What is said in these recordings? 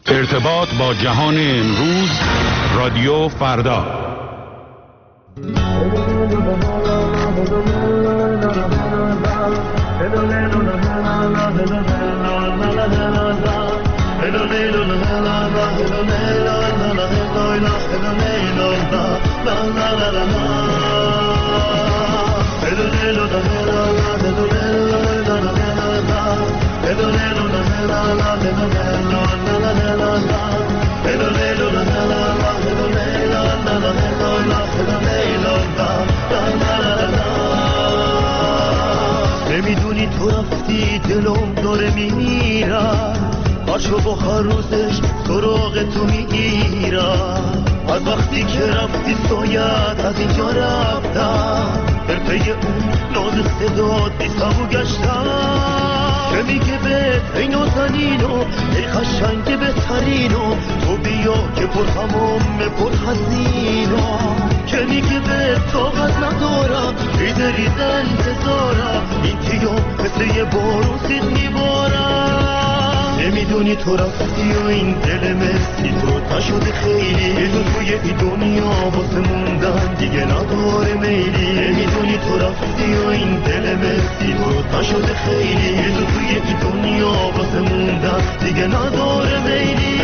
ارتباط با جهان امروز، رادیو فردا. نمیدونی تو رفتی دلم داره میمیرم، هرشو با هر روزش سراغ تو میگیرم. از وقتی که رفتی ساید از اینجا رفتم، در پی اون ناز صدا دیسمو گشتم که میگه به ای نازنینو ای قشنگ بهترینو، تو بیا که پر هموم پر حزینو، که میگه به طاقت ندارم ریزه ریزه انتظارم، این تیو مثل یه بارون سید میبارم. نمیدونی تو رفتی و این دل مسی تو تشده خیلی، تو توی این دنیا واسه موندن دیگه نداره میلی. نمیدونی تو رفتی و این دل مسی تو تشده خیلی، تو توی این دنیا واسه موندن دیگه نداره میلی.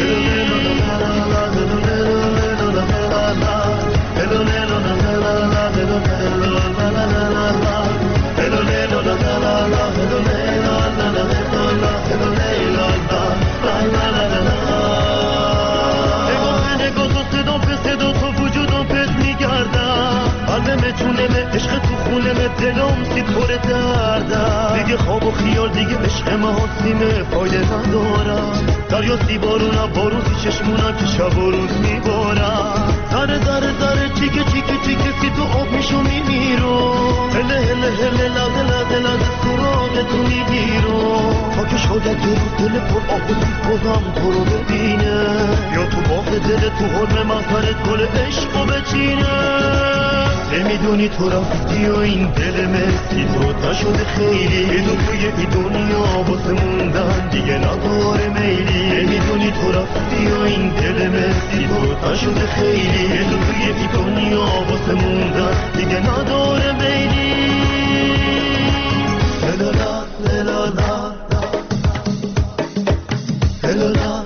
عشق تو خونمه دلم سید پر دردم، دیگه خواب و خیال دیگه عشق محاسیمه فایده ندارم. دریا سی بارونم بارون سی چشمونم که شب و روز میبارم، ذره ذره ذره چیکه چیکه چیکه سی تو آب میشو میمیرم، هله هله هله لده لده لده سراغ تو میگیرم، تا که شاید یه روز دل پر آب و سیز بازم تو رو ببینه، یا تو باغ دل تو حرم محضرت گل عشقو بچینه. نمیدونی تو رفتی و این دل مسی تو تشده خیلی، تو توی این دنیا واسه موندن دیگه نداره میلی. نمیدونی تو رفتی و این دل مسی تو تشده خیلی، تو توی این دنیا واسه موندن دیگه نداره میلی. هلالا هلالا هلالا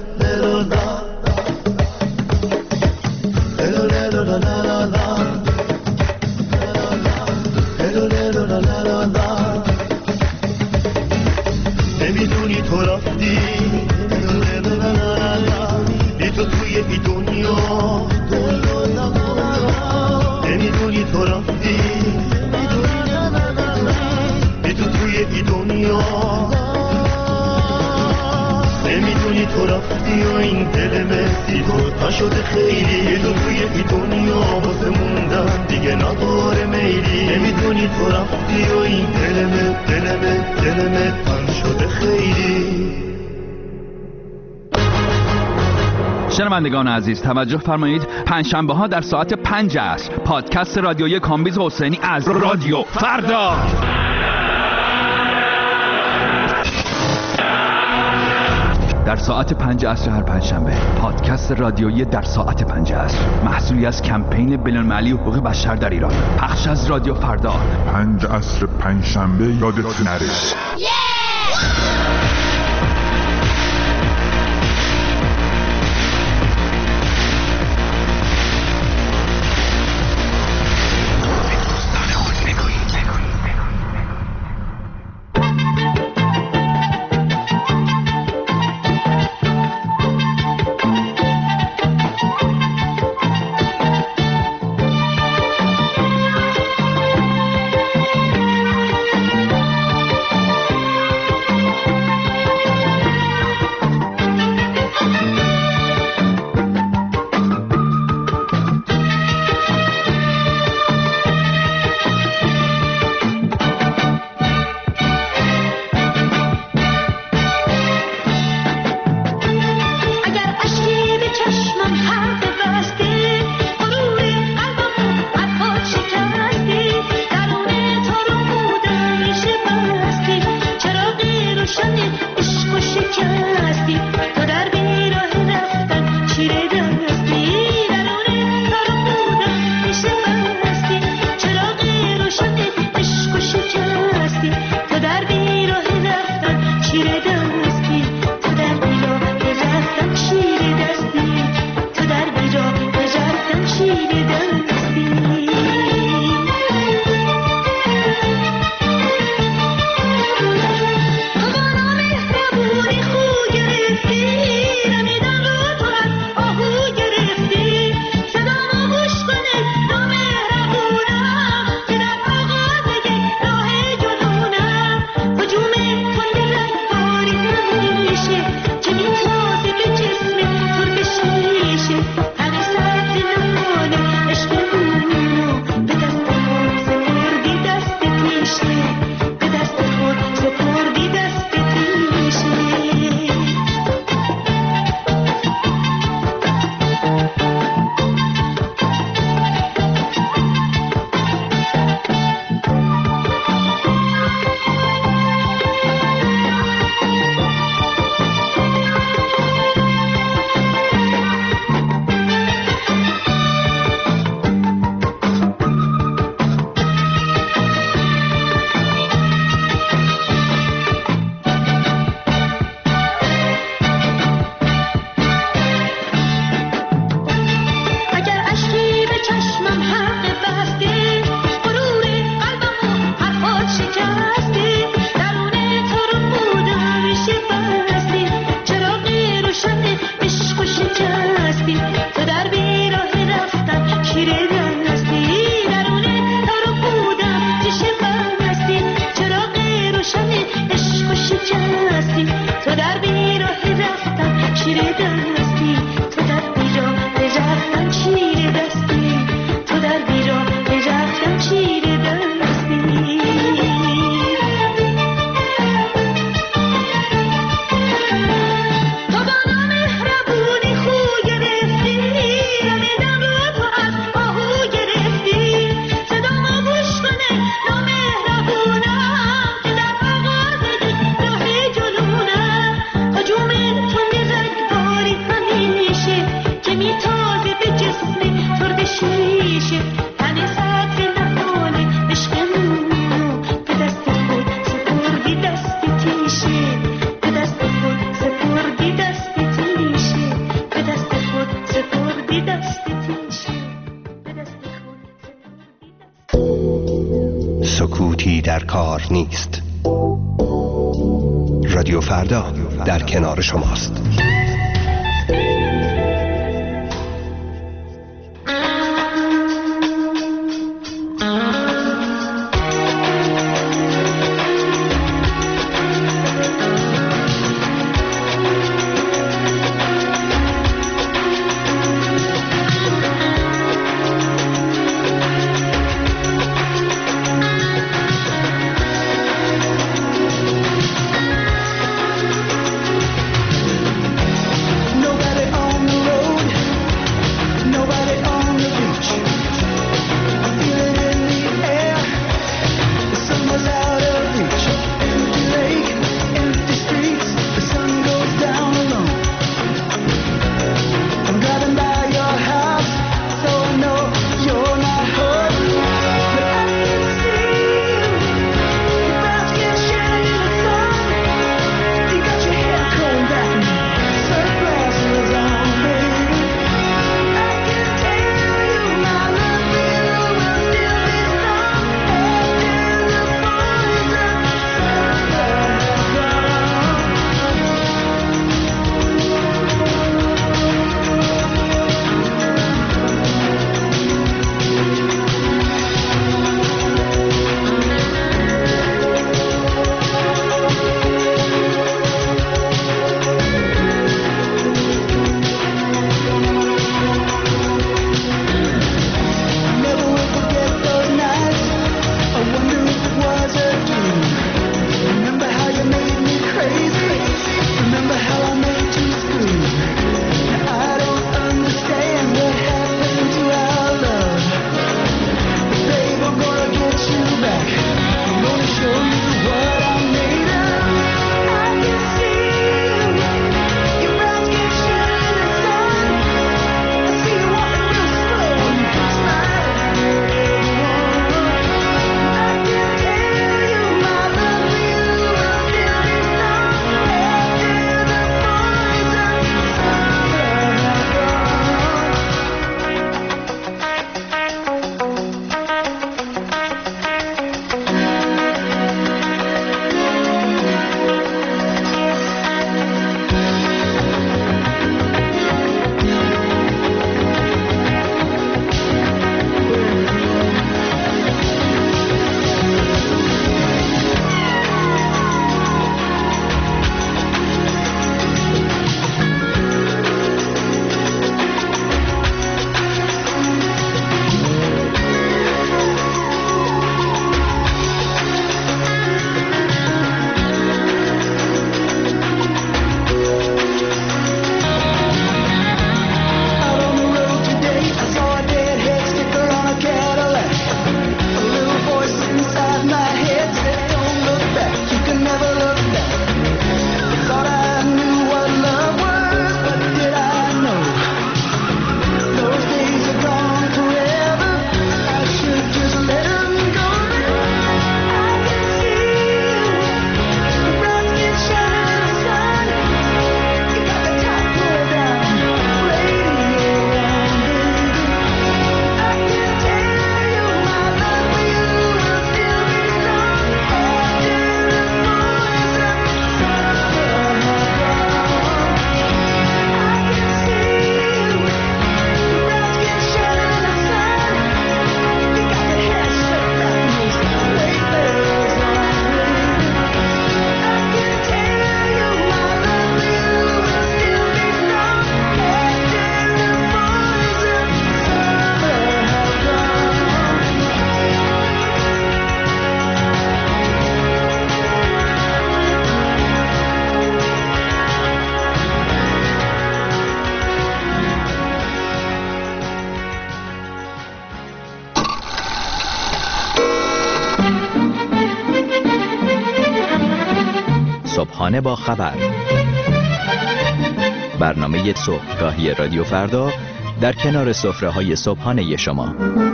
نمیدونی تو رفتی بی تو توی این دنیا، نمیدونی تو رفتی بی تو توی این دنیا، نمیدونی تو رفتی و این دل مسی تو تشده خیلی، تو توی این دنیا واسه موندن دیگه نداره میلی. نمیدونی تو رفتی و این دلمه تن شده خیلی. شنوندگان عزیز توجه فرمایید، پنجشنبه ها در ساعت 5 عصر پادکست رادیویی کامبیز حسینی از رادیو فردا در ساعت 5 عصر هر پنجشنبه، پادکست رادیویی در ساعت 5 عصر، محصولی از کمپین بین‌المللی حقوق بشر در ایران، پخش از رادیو فردا. 5 عصر پنجشنبه یادت نره. در کار نیست. رادیو فردا در کنار شماست. صبحانه با خبر، برنامه صبحگاهی رادیو فردا در کنار سفره‌های صبحانه شما.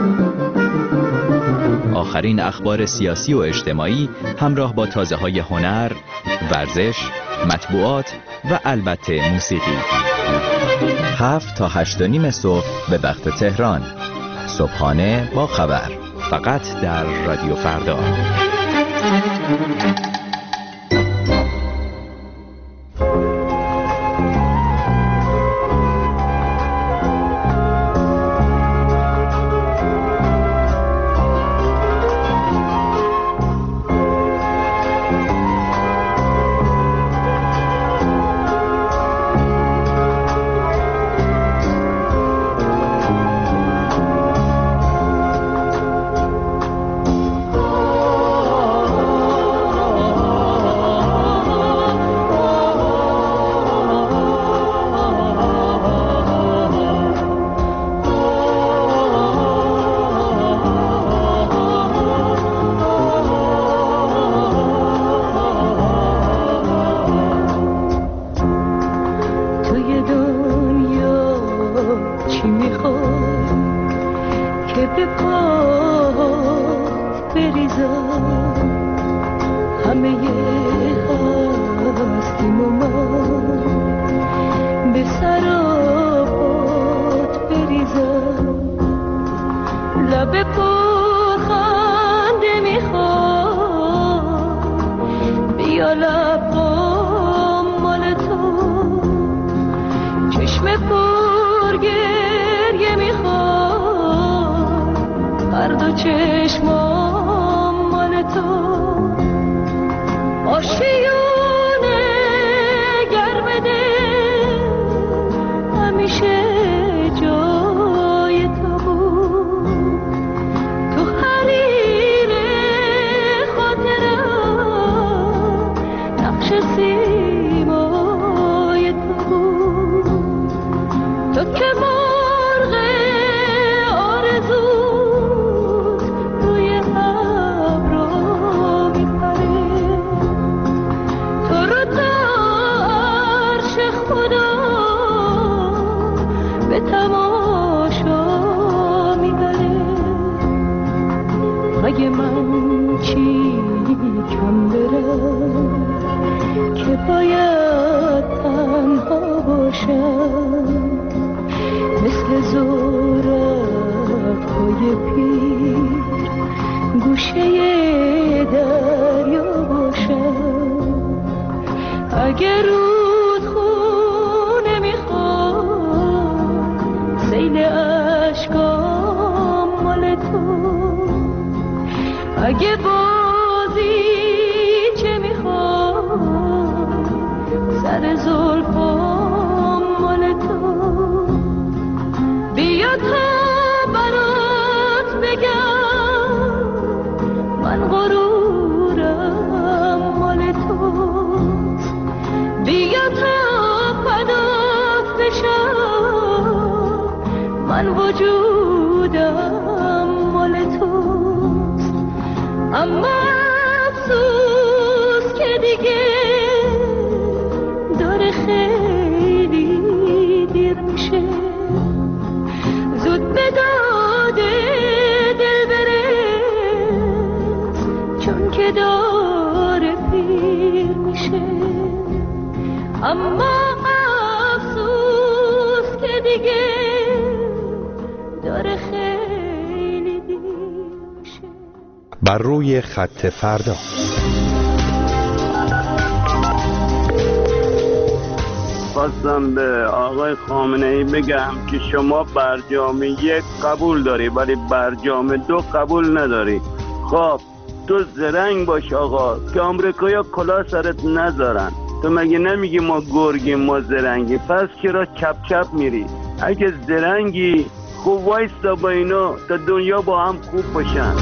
آخرین اخبار سیاسی و اجتماعی همراه با تازه‌های هنر، ورزش، مطبوعات و البته موسیقی. 7 تا 8:30 صبح به وقت تهران. صبحانه با خبر، فقط در رادیو فردا. بر روی خط فردا. خواستم به آقای خامنه‌ای بگم که شما برجام 1 قبول داری ولی برجام 2 قبول نداری. خب تو زرنگ باش آقا که آمریکایی‌ها کلاه سرت نذارن. تو مگه نمیگی ما گرگیم ما زرنگی؟ پس چرا چپ چپ میری؟ اگه زرنگی خوب وایستا با اینا تا دنیا با هم خوب باشن.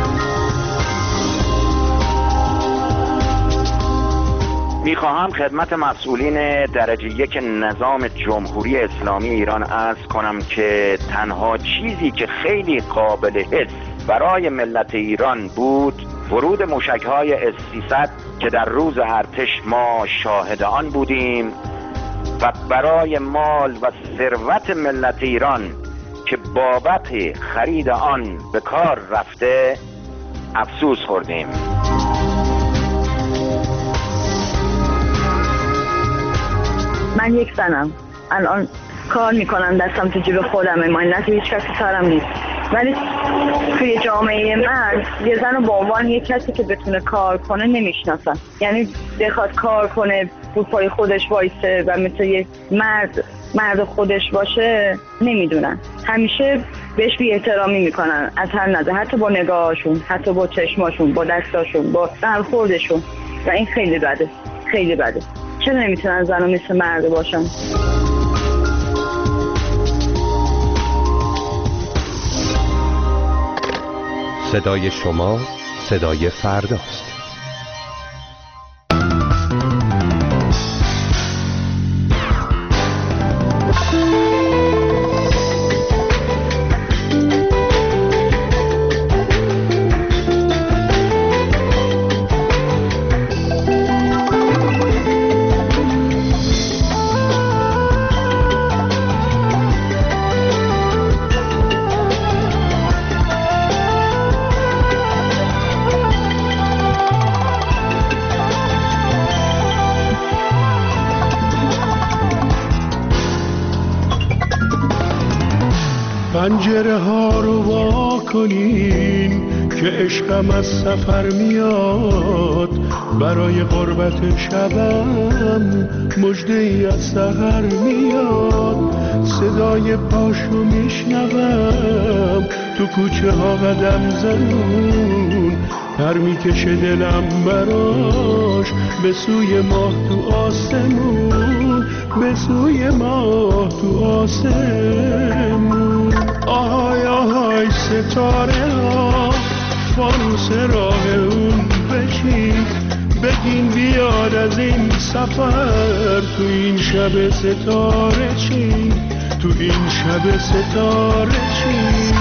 میخواهم خدمت مسئولین درجه 1 نظام جمهوری اسلامی ایران عرض کنم که تنها چیزی که خیلی قابل حس برای ملت ایران بود ورود موشک‌های S-300 که در روز ارتش ما شاهد آن بودیم و برای مال و ثروت ملت ایران که بابت خرید آن به کار رفته افسوس خوردیم. من یک زنم الان کار میکنم، دستم تو جیب خودمه، ماینت هیچ کسی سرم نیست. ولی توی جامعه من یه زن رو به عنوان یه کسی که بتونه کار کنه نمیشناسن. یعنی بخواد کار کنه، رو پای خودش وایسه و مثل یه مرد خودش باشه نمیدونن. همیشه بهش بی احترامی میکنن از هر نظر، حتی با نگاهاشون، حتی با چشماشون، با دستاشون، با برخوردشون. و این خیلی بده، خیلی بده. چرا نمیتونن زنها مثل مرد باشن؟ صدای شما صدای فرداست. پنجره ها رو وا کنین که عشقم از سفر میاد، برای قربت شبم مژده ای از سحر میاد. صدای پاشو میشنوم تو کوچه ها قدم زنون، پر میکشه دلم براش به سوی ماه تو آسمون، به سوی ماه تو آسمون. آهای آهای ستاره ها فانوس راه اون بشین، بگین بیاد از این سفر تو این شب ستاره چین، تو این شب ستاره چین.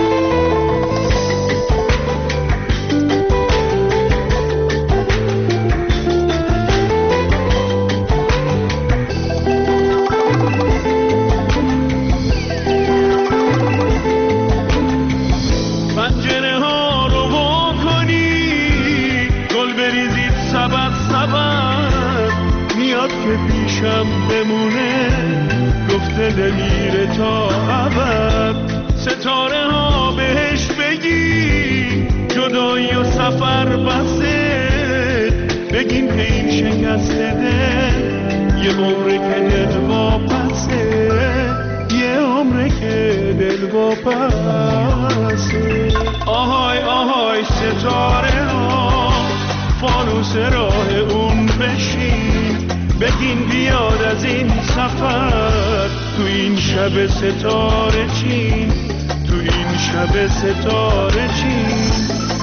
بمونه گفته نمیره تا ابد، ستاره ها بهش بگی جدایی و سفر بسه، بگین که این شکست دل یه عمره که دل واپسه، یه عمره که دل واپسه. آهای آهای ستاره ها فانوس راه اون بشین، بگین بیاد از این سفر تو این شب ستاره چین، تو این شب ستاره چین.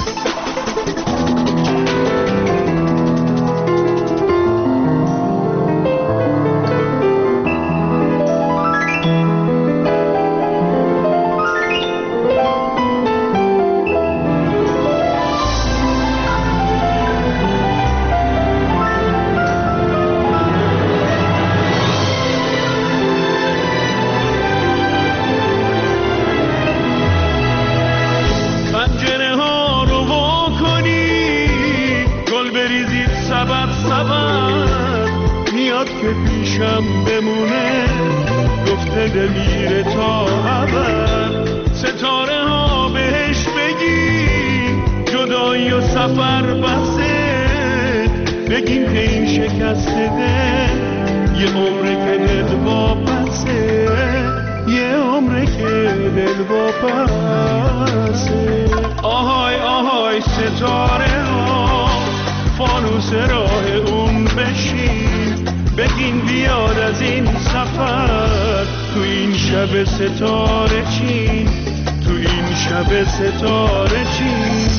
بمونه گفته نمیره تا ابد، ستاره ها بهش بگی جدایی و سفر بسه، بگین که این شکست دل یه عمره که دل واپسه، یه عمره که دل واپسه. آهای آهای ستاره ها فانوس راه اون بشین، بگین بیاد از این سفر تو این شب ستاره چین، تو این شب ستاره چین.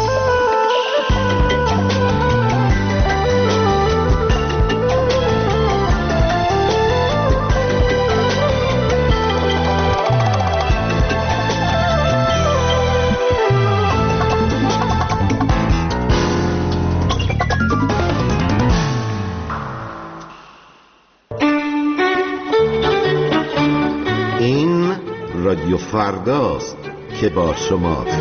رادیو فرداست که با شماست.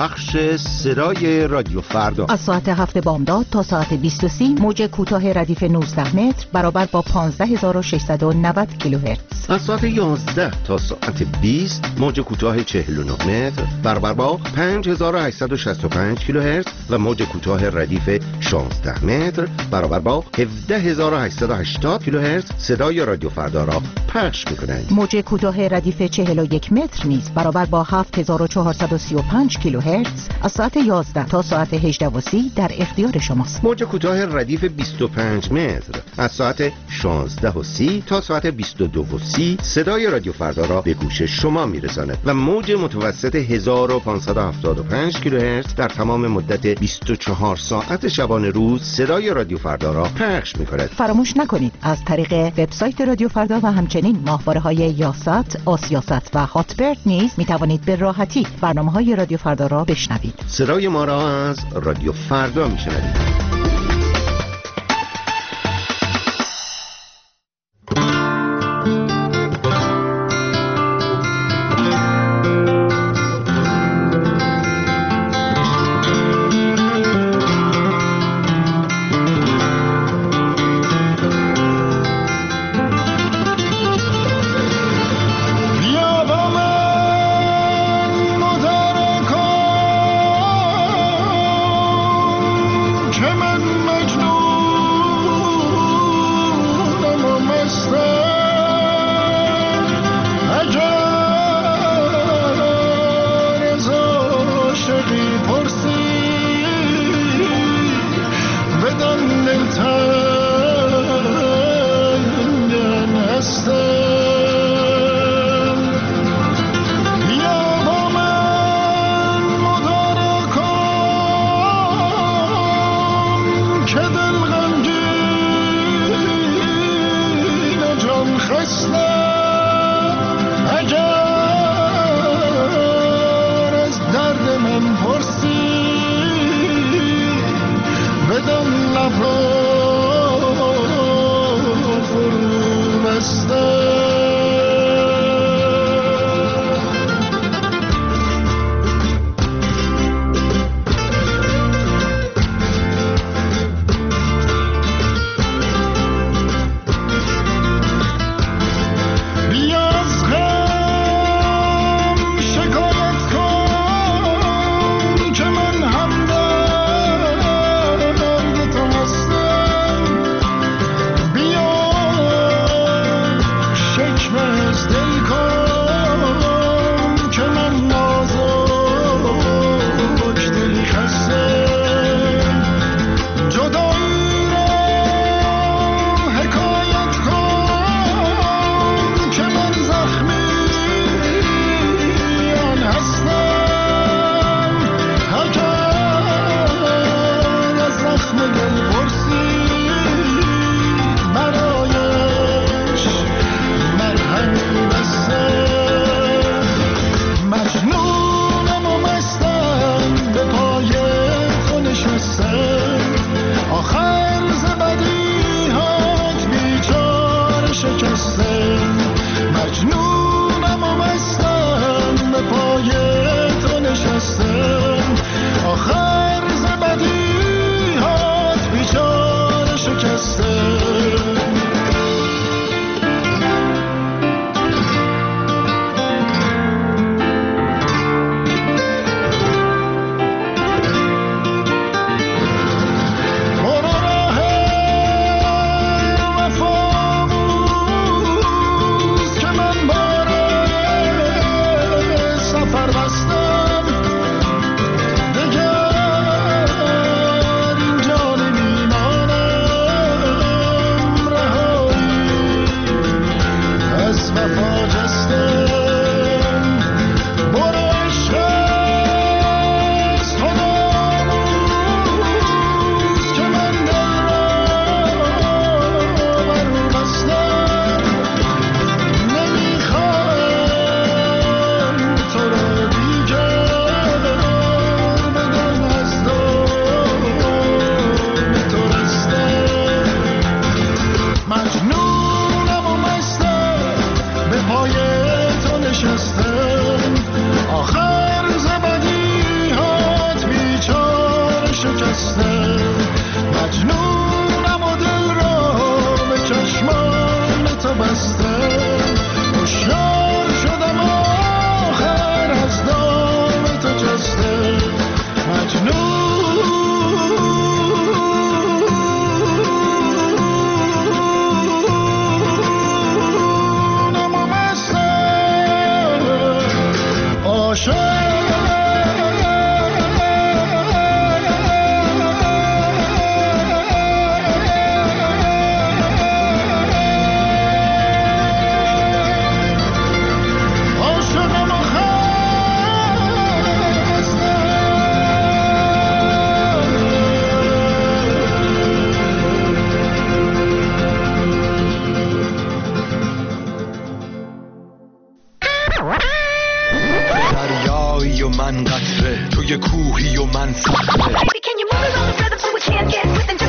بخش صدای رادیو فردا از ساعت 7 بامداد تا ساعت 20:30 موج کوتاه ردیف 19 متر برابر با 15690 کیلوهرتز. از ساعت 11 تا ساعت 20 موج کوتاه 49 متر برابر با 5865 کیلوهرتز و موج کوتاه ردیف 16 متر برابر با 17880 کیلوهرتز صدای رادیو فردا را پخش می‌کنند. موج کوتاه ردیف 41 متر نیز برابر با 7435 کیلوهرتز از ساعت 11 تا ساعت 18:30 در اختیار شماست. موج کوتاه ردیف 25 متر از ساعت 16:30 تا ساعت 22:30 صدای رادیو فردا را به گوش شما میرساند و موج متوسط 1575 کیلوهرتز در تمام مدت 24 ساعت شبانه روز صدای رادیو فردا را پخش می‌کند. فراموش نکنید از طریق وبسایت رادیو فردا و همچنین ماهواره‌های یاست، آسیاست و هاتبرد نیز می‌توانید به راحتی برنامه‌های رادیو فردا را بشنوید. صدای ما را از رادیو فردا می‌شنوید. که من هم درد تو هستم.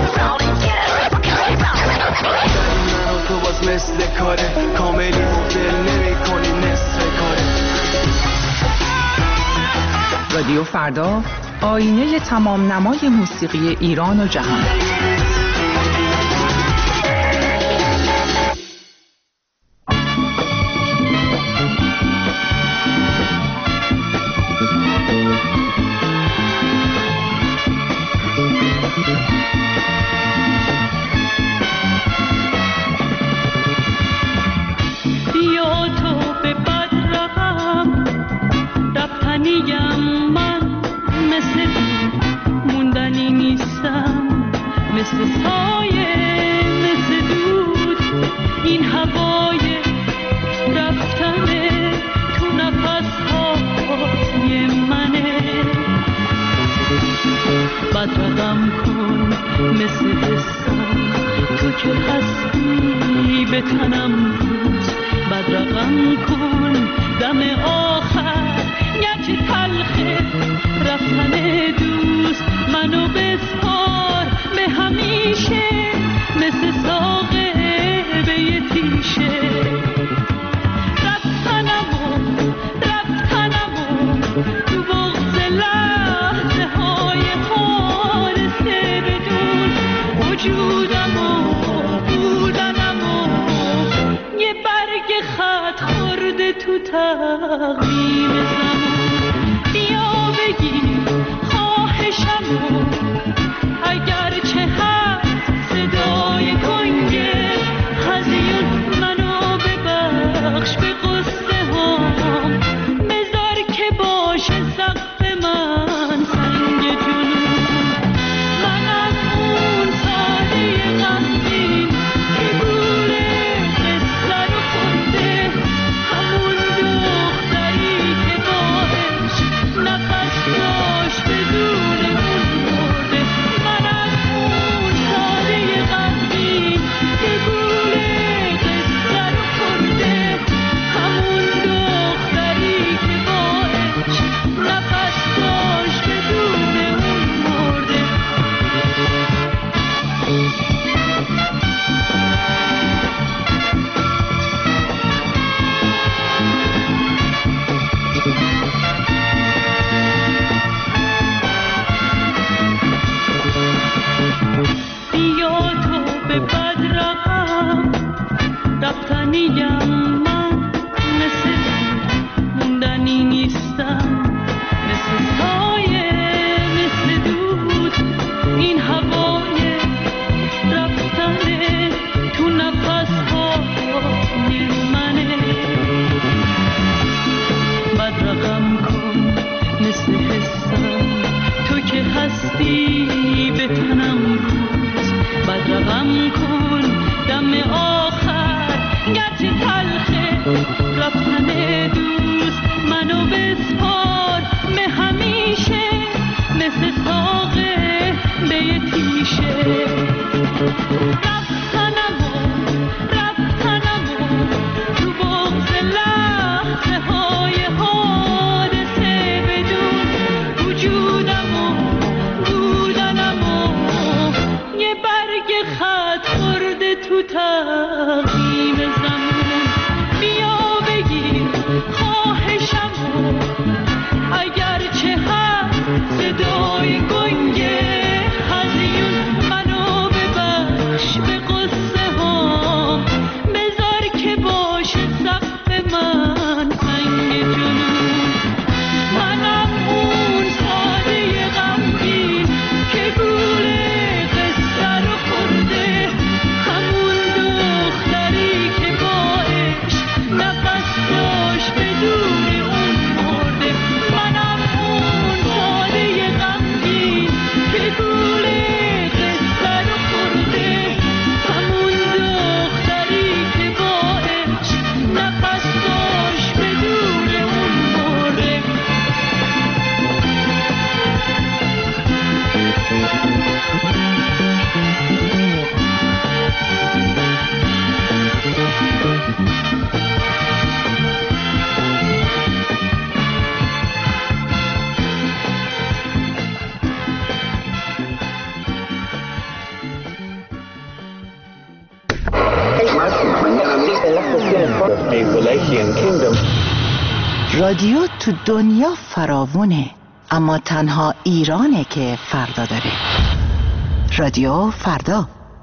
تو باز مثل کاره کاملی دل نمی کنی نصف کاره. رادیو فردا، آینه تمام نمای موسیقی ایران و جهان. بدرقم کن مثل حسم تو که هستی به تنم بود. بدرقم کن دم آخر گرچه تلخه رفتن دوست منو بسپار به همیشه مثل ساقه به یه تیشه. تو بغض لحظه های حادثه بدون وجودم و بودنم و یه برگ خط خورده تو تقویم زمان. بیا بگیر خواهشم و اگرچه هست صدای کنگه هزیون منو ببخش به قصه هام. باشه سقف من سنگ جنون. من از اون ساده غمگین که گوره قصه رو خورده همون دختری که باهش نفس داشت بدون اون مرده. من از اون ساده غمگین که گوره قصه رو خورده همون دختری که نفس داشت بدون اون مرده. بیا تو به بدرقم رفتنیم من مثل موندنی نیستم. مثل دود این هوای رفتنه تو نفس های منه. بدرقم کن مثل حسم تو که هستی به تنم بود. بدرقم کن دم آخر گرچه تلخه رفتن دوست منو بسپار به همیشه مثل ساقه به یه تیشه. رفتنم تو بغض لحظه های حادثه بدون وجودم و بودنم و یه برگ خط خورده تو تقویم زمان. بیا بگیر خواهشم و اگرچه هست صدای گنگه هزیون منو ببخش به قصه هام. بذار که باشه سقف من سنگ جنون. منم اون ساده غمگین که گوره قصه رو خورده همون دختری رادیو تو دنیا فراوونه، اما تنها ایرانه که فردا داره. رادیو فردا.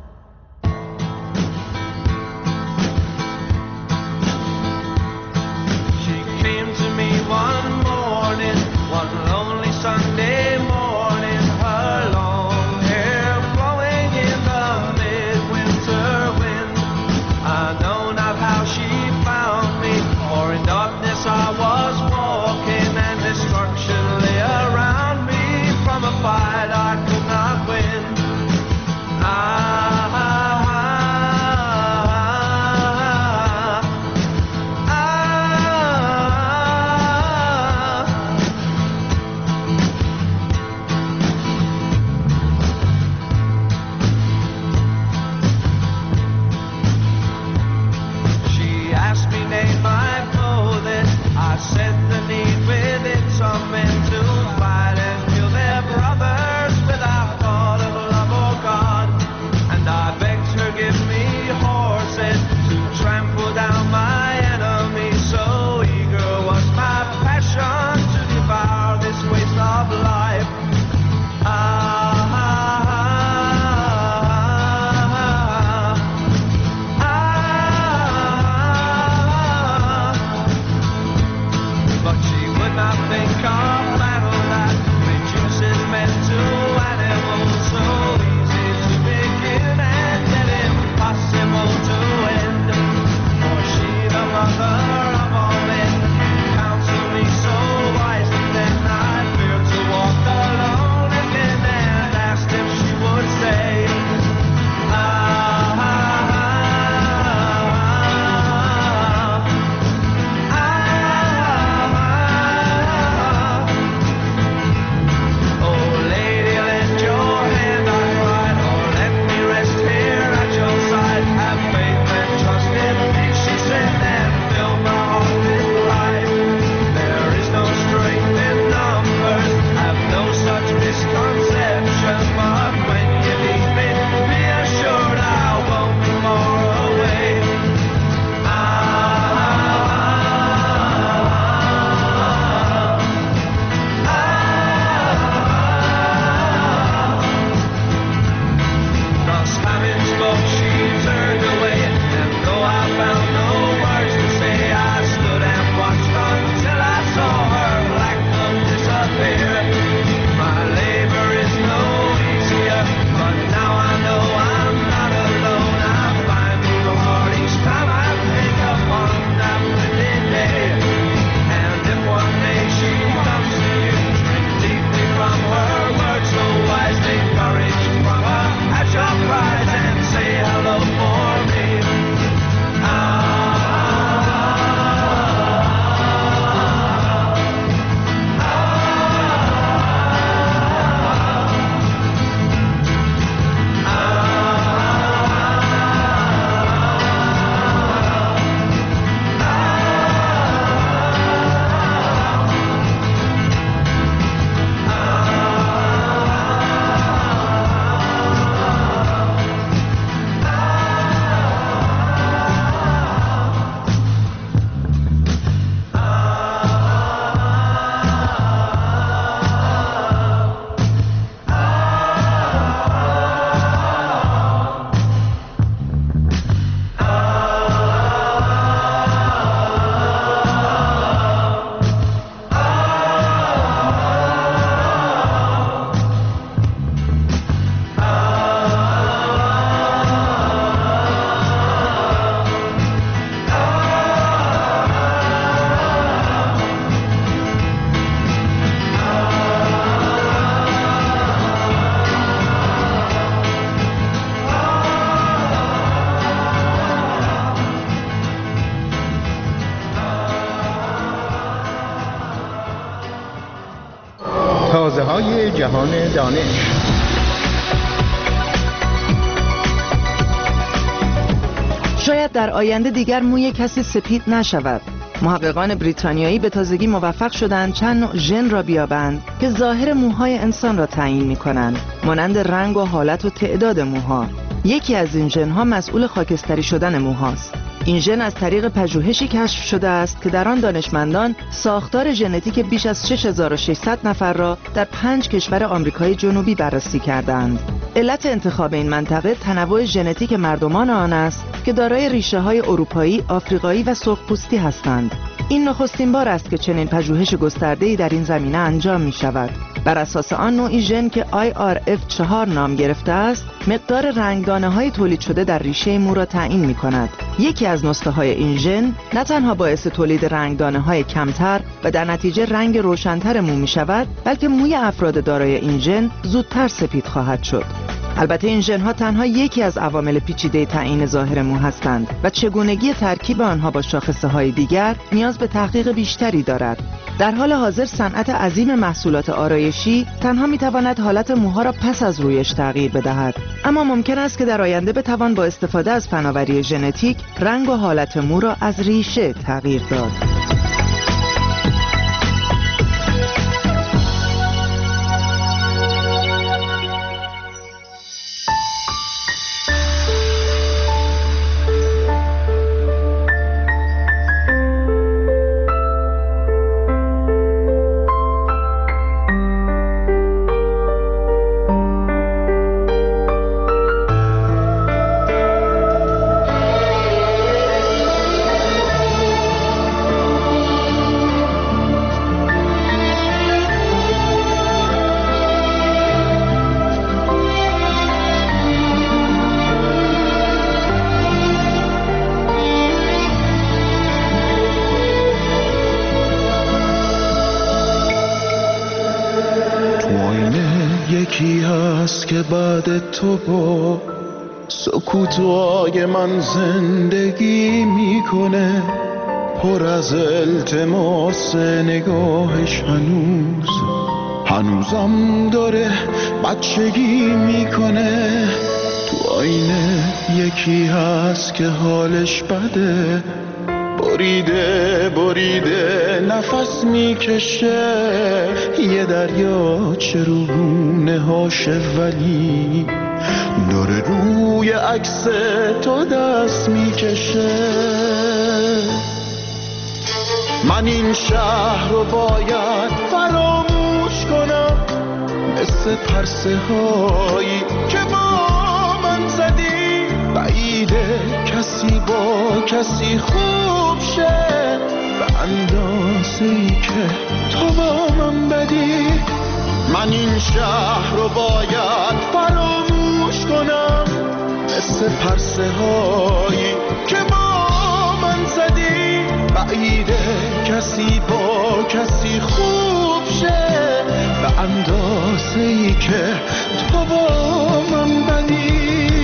تازه‌های جهان دانش. شاید در آینده دیگر موی کسی سپید نشود. محققان بریتانیایی به تازگی موفق شدند چند نوع ژن را بیابند که ظاهر موهای انسان را تعیین می‌کنند، مانند رنگ و حالت و تعداد موها. یکی از این ژن‌ها مسئول خاکستری شدن موهاست. این ژن از طریق پژوهشی کشف شده است که در آن دانشمندان ساختار ژنتیک بیش از 6600 نفر را در 5 کشور آمریکای جنوبی بررسی کردند. علت انتخاب این منطقه تنوع ژنتیک مردمان آن است که دارای ریشه‌های اروپایی، آفریقایی و سرخپوستی هستند. این نخستین بار است که چنین پژوهش گسترده‌ای در این زمینه انجام می‌شود. بر اساس آن نوعی ژن که IRF4 نام گرفته است، مقدار رنگدانه‌های تولید شده در ریشه مو را تعیین می‌کند. یکی از نسخه‌های این ژن نه تنها باعث تولید رنگدانه‌های کمتر و در نتیجه رنگ روشن‌تر مو می‌شود، بلکه موی افراد دارای این ژن زودتر سپید خواهد شد. البته این ژن‌ها تنها یکی از عوامل پیچیده تعیین ظاهر مو هستند و چگونگی ترکیب آنها با شاخصه‌های دیگر نیاز به تحقیق بیشتری دارد. در حال حاضر صنعت عظیم محصولات آرایشی تنها می‌تواند حالت موها را پس از رویش تغییر بدهد، اما ممکن است که در آینده بتوان با استفاده از فناوری ژنتیک رنگ و حالت مو را از ریشه تغییر داد. یکی هست که بعد تو با سکوتای من زندگی میکنه، پر از التماس نگاهش هنوزم داره بچگی میکنه. تو آینه یکی هست که حالش بده، بریده نفس میکشه، یه دریاچه رو رونه هاشه ولی داره روی عکس تو دست میکشه. من این شهر رو باید فراموش کنم، مثل پرسه هایی که با من زدی، بعیده کسی با کسی خوب شه به اندازه‌ای که تو با من بدی. من این شهر رو باید فراموش کنم، مثل پرسه هایی که با من زدی، بعیده کسی با کسی خوب شه به اندازه‌ای که تو با من بدی.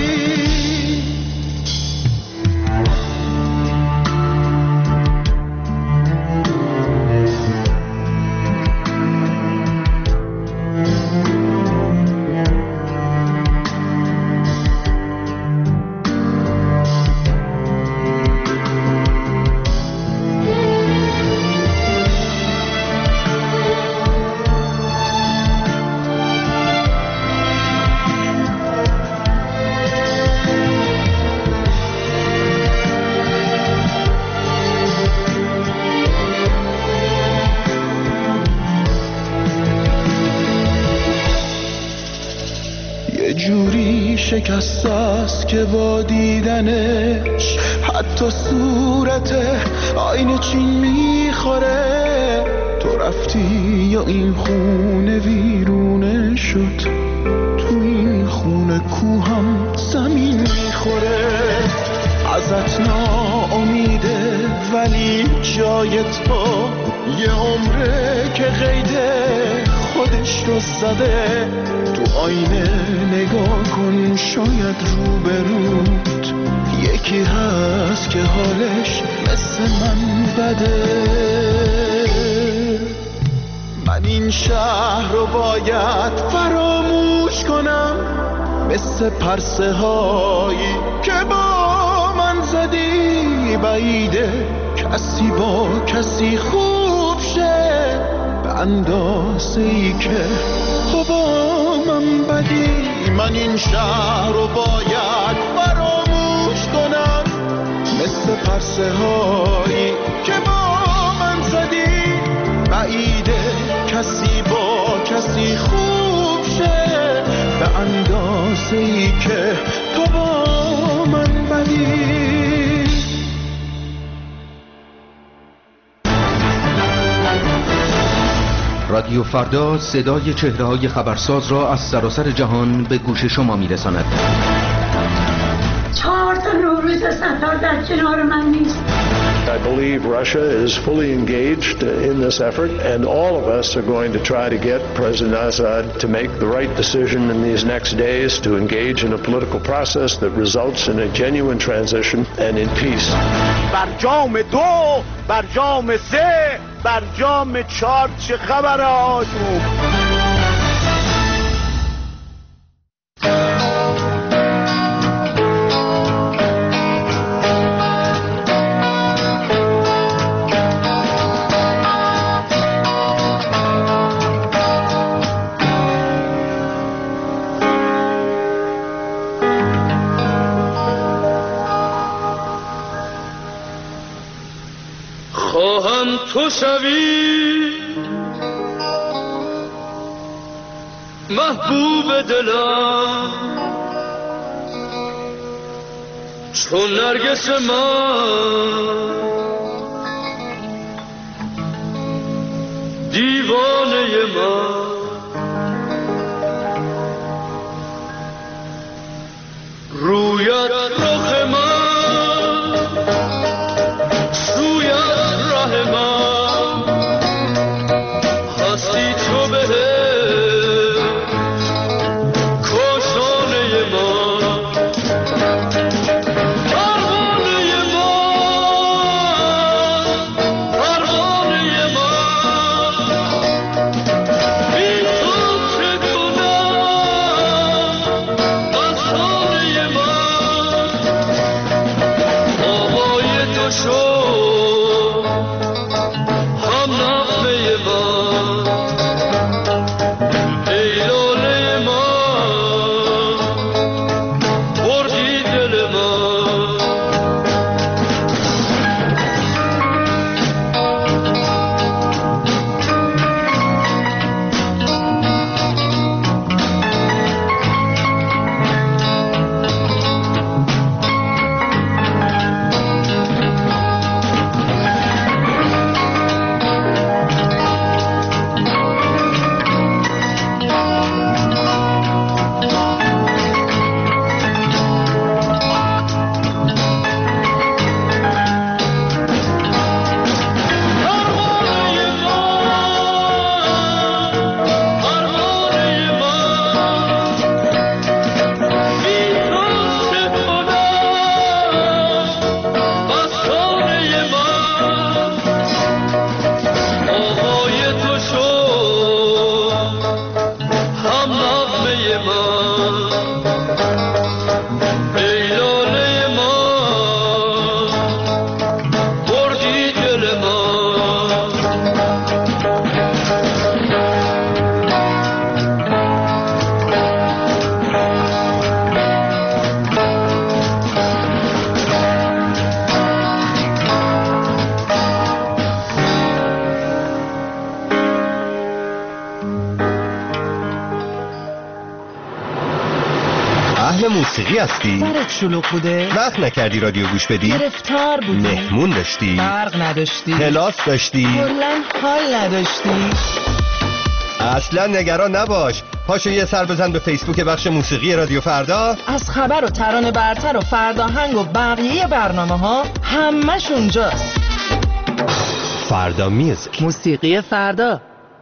شکست است که با دیدنش حتی صورت آینه چین میخوره. تو رفتی یا این خونه ویرونه شد، تو این خونه کوهم زمین میخوره. ازت ناامیده ولی جای تو یه عمره که قیده خودش رو زده. تو آینه نگاه کن، شاید روبروت یکی هست که حالش مثل من بده. من این شهر رو باید فراموش کنم، مثل پرسه هایی که با من زدی، بعیده کسی با کسی خوب شه به اندازه‌ای که تو با من بدی. من این شهر رو باید پرسه هایی که با من زدی، بعیده کسی با کسی خوب شه به اندازه ای که تو با من بدی. رادیو فردا صدای چهره‌های خبرساز را از سراسر جهان به گوش شما می‌رساند. 4 تا نوروز ستار در کنار من نیست. I believe Russia is fully engaged in this effort, and all of us are going to try to get President Assad to make the right decision in these next days to engage in a political process that results in a genuine transition and in peace. برجام 2 برجام 3 برجام 4 چه خبره آجوم؟ تو شوی محبوب دلم چون نرگس من، دیوانه من. رویت رخ من، سویت ره من، موسیقی هستی؟ سرت شلوغ بوده؟ وقت نکردی رادیو گوش بدی؟ گرفتار بودی؟ مهمون داشتی؟ برق نداشتی؟ کلاس داشتی؟ کلاً حال نداشتی؟ اصلا نگران نباش، پاشو یه سر بزن به فیسبوک بخش موسیقی رادیو فردا. از خبر و ترانه برتر و فرداهنگ و بقیه برنامه ها همش اونجاست. فردا میوزیک، موسیقی فردا.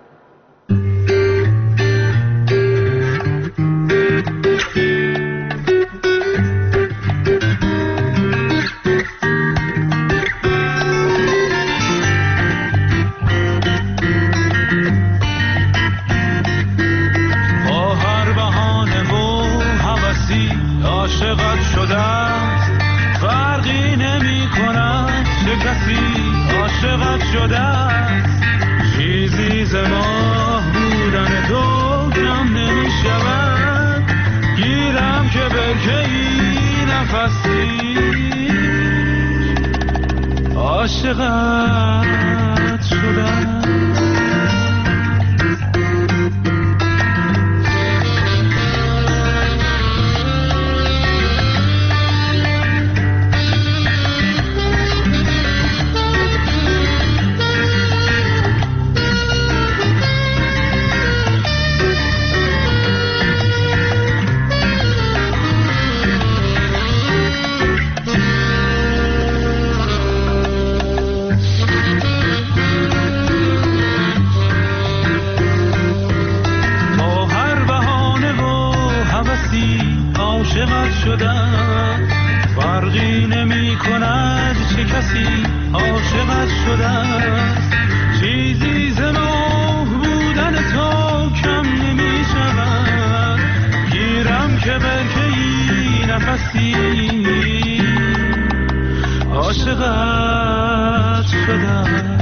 عاشقت شده است، فرقی نمی کند چه کسی عاشقت شده است. چیزی ز ماه بودن تو کم نمی شود، گیرم که برکه ای نفسی. عاشقت شدم. عاشقت شدم، فرقی نمی کند چه کسی عاشقت شدم. چیزی ز ماه بودن تو کم نمی شود، گیرم که برکه‌ای نفسی عاشقت شدم.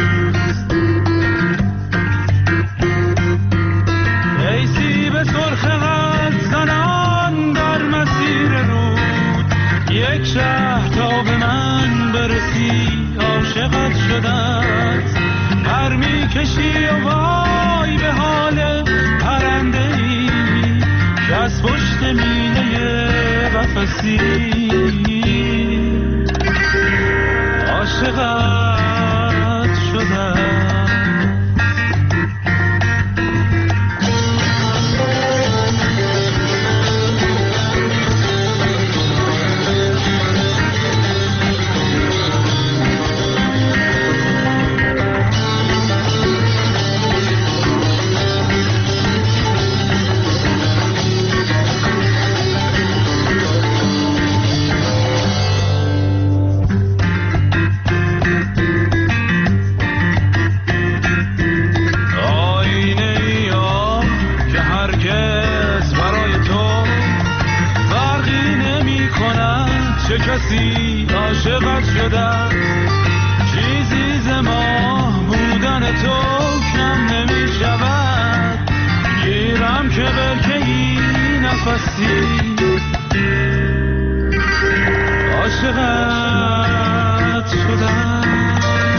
ای سیب سرخ قد زنان در مسیر رود، یک شهر تا به من برسی عاشقت شدم. پر می کشی و وای به حال پرنده ای که از پشت مینه قفسی عاشقت شدم. چه کسی عاشقت شدم، چیزی ز ماه بودن تو کم نمی شود، گیرم که برکه‌ای نفسی عاشقت شدم.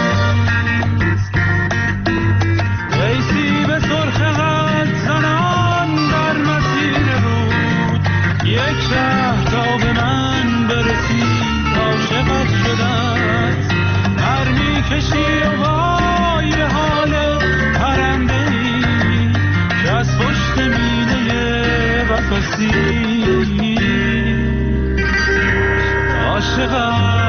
ای سیب سرخ قد زنان در مسیر رود، یک شهر تا به من برسی عاشقت شدم. پر می کشی و وای به حال پرنده ای که از پشت مینه قفسی عاشقت